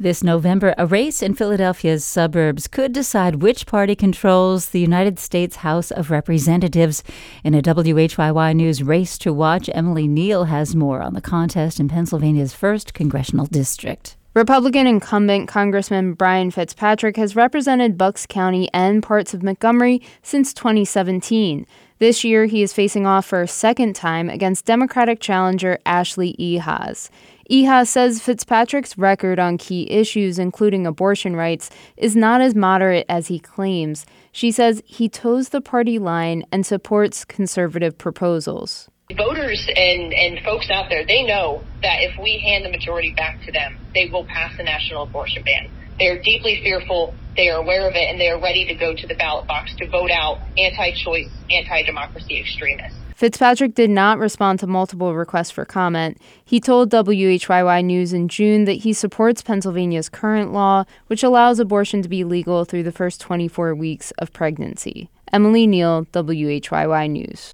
This November, a race in Philadelphia's suburbs could decide which party controls the United States House of Representatives. In a WHYY News Race to Watch, Emily Neal has more on the contest in Pennsylvania's 1st Congressional District. Republican incumbent Congressman Brian Fitzpatrick has represented Bucks County and parts of Montgomery since 2017. This year, he is facing off for a second time against Democratic challenger Ashley Ehasz. Ehasz says Fitzpatrick's record on key issues, including abortion rights, is not as moderate as he claims. She says he toes the party line and supports conservative proposals. Voters and folks out there, they know that if we hand the majority back to them, they will pass a national abortion ban. They are deeply fearful, they are aware of it, and they are ready to go to the ballot box to vote out anti-choice, anti-democracy extremists. Fitzpatrick did not respond to multiple requests for comment. He told WHYY News in June that he supports Pennsylvania's current law, which allows abortion to be legal through the first 24 weeks of pregnancy. Emily Neal, WHYY News.